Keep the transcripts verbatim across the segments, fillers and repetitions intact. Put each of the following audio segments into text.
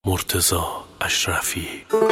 مرتضی اشرفی.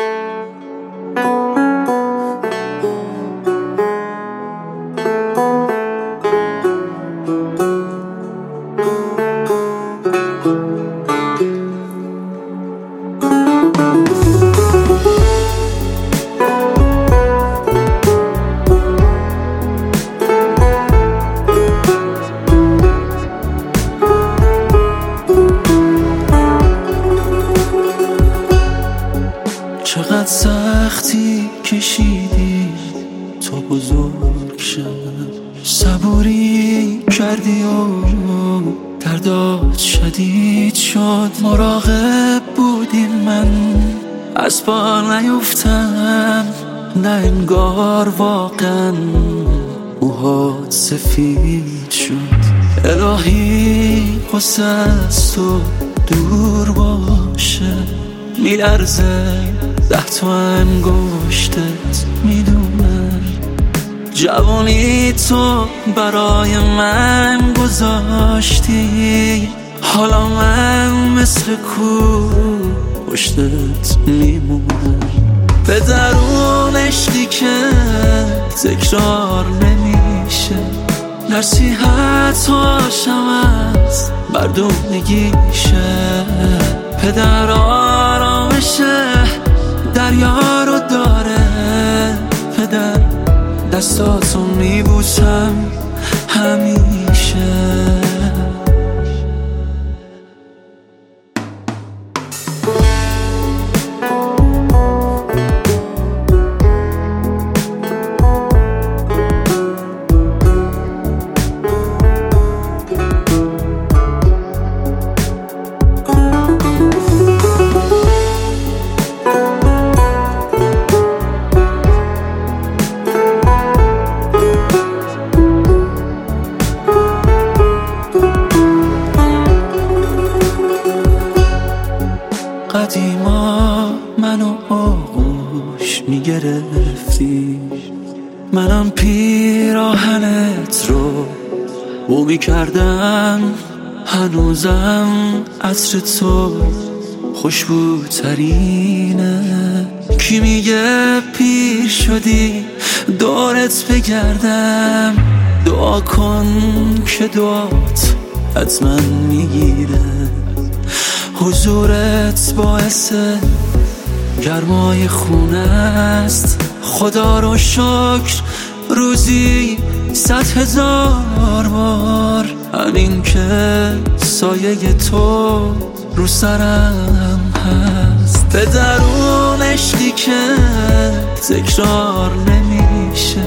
چقدر سختی کشیدی تو بزرگ شد، صبوری کردی و دردات شدید شد. مراقب بودی من از پا نیفتم، نه انگار واقعا موهات سفید شد. الهی قصه از تو دور باشه، میلرزه ده تا انگشتت میدونم. جوانی تو برای من گذاشتی، حالا من مثل کو پشتت میمونم. به درون عشقی که تکرار نمیشه، نصیحت‌هاشم از مردونگیشه. پدر آرامشه دریا رو داره، پدر دستاتو میبوسم همیشه. قدیما منو آغوش میگرفتی، منم پیراهنت رو بو میکردم. هنوزم عطر تو خوشبوترینه. کی میگه پیر شدی دورت بگردم؟ دعا کن که دعات حتما میگیره. حضورت باعث گرمای خونه است. خدا رو شکر روزی صد هزار بار، همین که سایه تو رو سرم هست. به درون عشقی که تکرار نمیشه،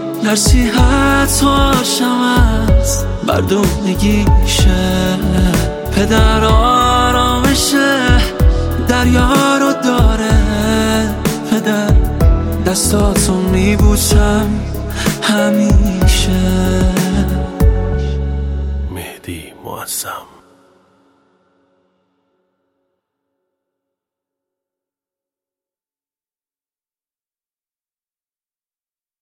نصیحت‌هاشم از مردونگیشه. پدر آرامشه دریا رو داره، پدر دستاتو میبوسم همیشه. مهدی معظم.